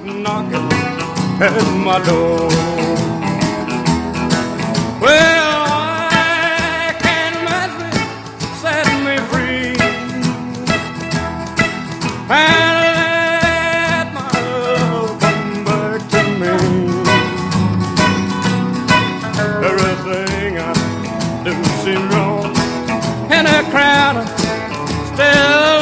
knocking at my door. Well, I can't imagine set me free and let my love come back to me. Everything I do seems wrong, and the crowd still